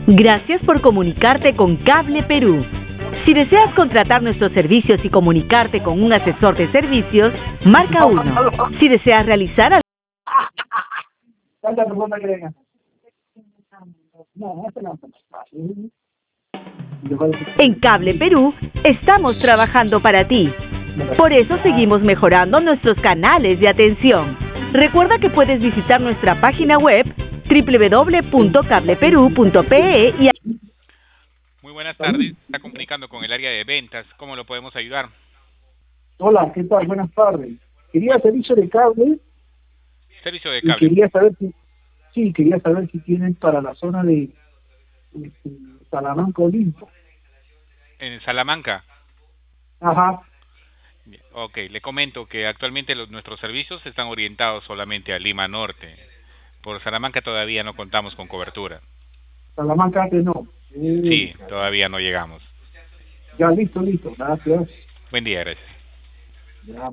Gracias por comunicarte con Cable Perú. Si deseas contratar nuestros servicios y comunicarte con un asesor de servicios, marca 1. Si deseas realizar en Cable Perú, estamos trabajando para ti. Por eso seguimos mejorando nuestros canales de atención. Recuerda que puedes visitar nuestra página web www.cableperú.pe y... Muy buenas tardes, está comunicando con el área de ventas, ¿cómo lo podemos ayudar? Hola, ¿qué tal? Buenas tardes. Quería servicio de cable. Servicio de Y cable. quería saber si tienen para la zona de Salamanca Olimpo. ¿En Salamanca? Ajá. Ok, le comento que actualmente nuestros servicios están orientados solamente a Lima Norte. Por Salamanca todavía no contamos con cobertura. Salamanca antes no. Sí, todavía no llegamos. Ya, listo. Gracias. Buen día, gracias. Ya.